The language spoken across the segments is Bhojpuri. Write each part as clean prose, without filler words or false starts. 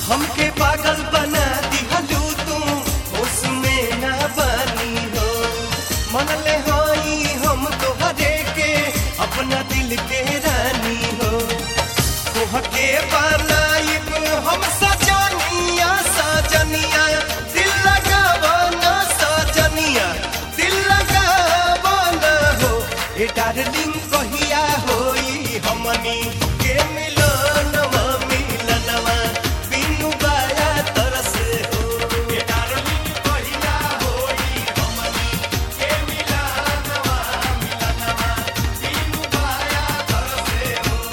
हमके पागल बना दिहलू तू उसमें न बनी हो मन ले होई हम तोहरे के अपना दिल के रानी हो तोहके बनाइब हम सजनिया सजनिया दिल लगावना सजनिया दिल लगावना हो ए डार्लिंग कहिया होई हमनी के मिलनवा मिलनवा बिनु बाया तरस हो ए डार्लिंग कहिया होई हमनी के मिलनवा मिलनवा बिनु बाया तरस हो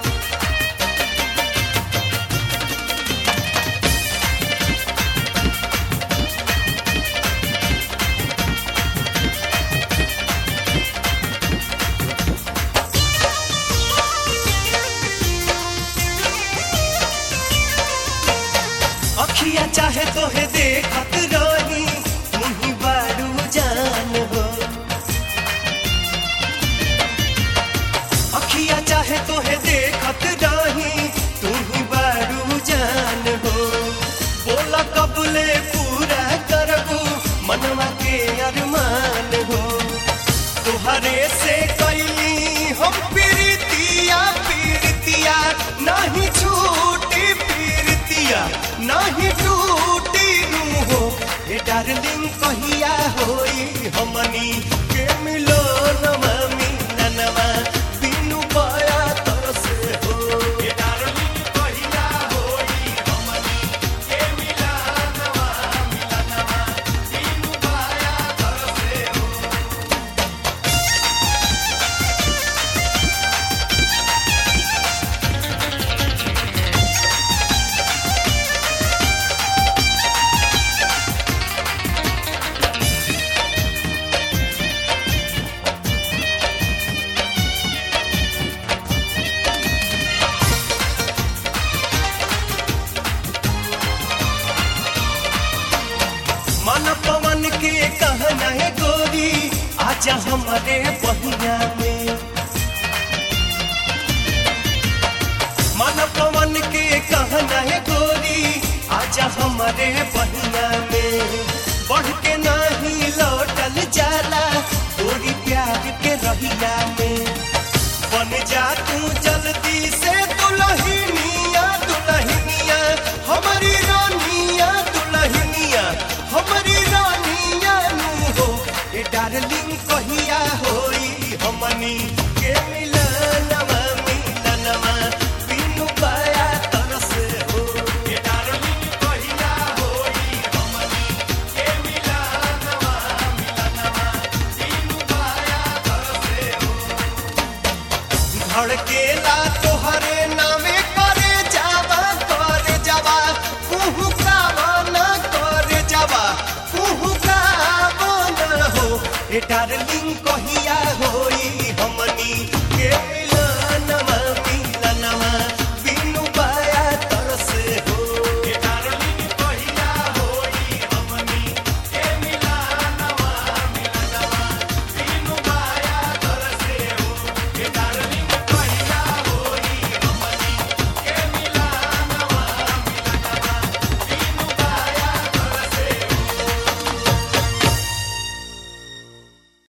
अखिया चाहे तोहे देखत रही तुही बारू जान हो अखिया चाहे तोहे देखत रही तुही बारू जान हो बोला कबले पूरा करबू मनवा के अरमान हो तुहरे से कैली हम प्रीतिया प्रीतिया नहीं छूटी प्रीतिया नहीं टूटी रू हो ए डार्लिंग कहिया होई हमनी के मिलनवा मिलनवा बिनु बाया तरस हो ए डार्लिंग कहिया होई हमनी के मिलनवा मिलनवा बिनु बाया तरस हो मन पवन के कहना है गोरी आजा हमारे बहिया में मन पवन के कहना है गोरी आजा हमारे बहिया